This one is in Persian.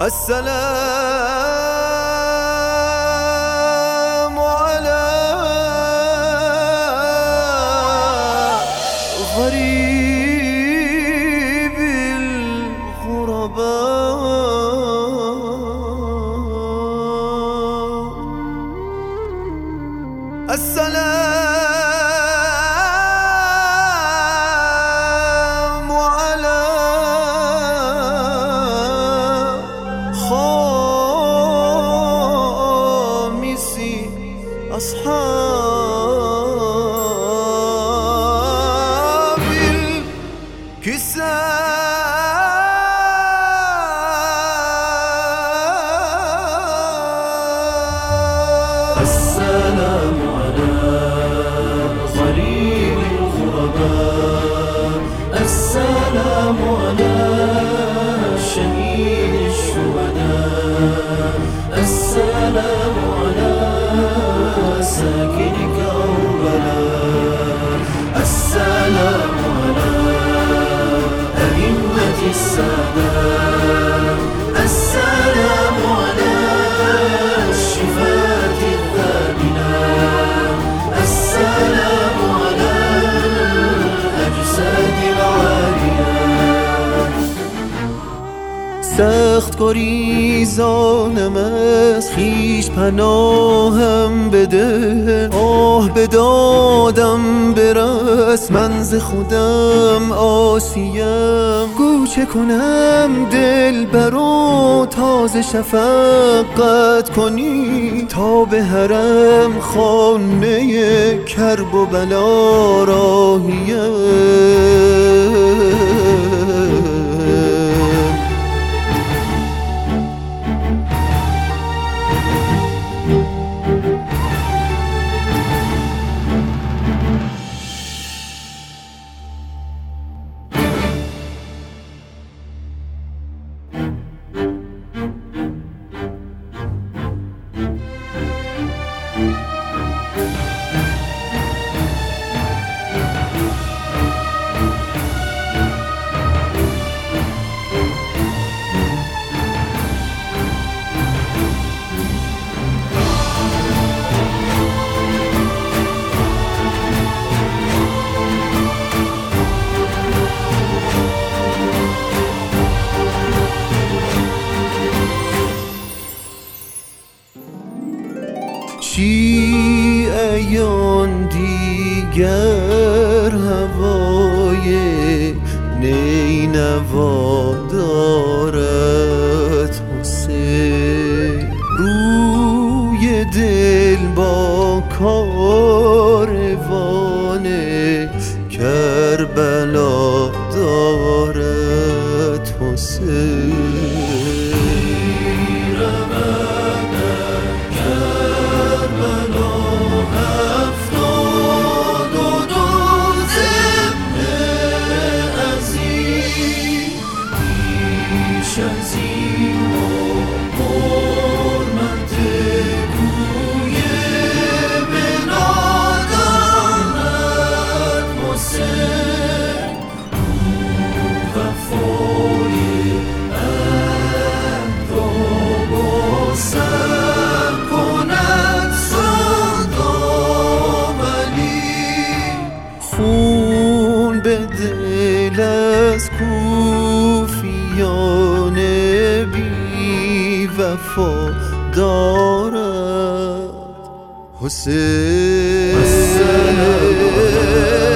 السلام على غريب الغرباء. السلام على خامس أصحاب الكساء. السلام على غريب الغرباء. السلام على شهيد الشهداء. السلام على ساكن كربلاء. السلام على أئمة السادات. السلام على الشفاة الذابلات. السلام على الأجساد العاريات. سخت گریزانم از خویش پناهم بده. آه به دادم برس من ز خودم عاصیم. گوچه کنم دل برو تازه شفقت کنی تا به حرم خانه کرب و بلا راهیم. شیعیان دیگر هوای نینوا دارد حسین. روی دل با کاروان کربلا دارد حسین. خون به دل از کوفیان بی وفا دارد حسین.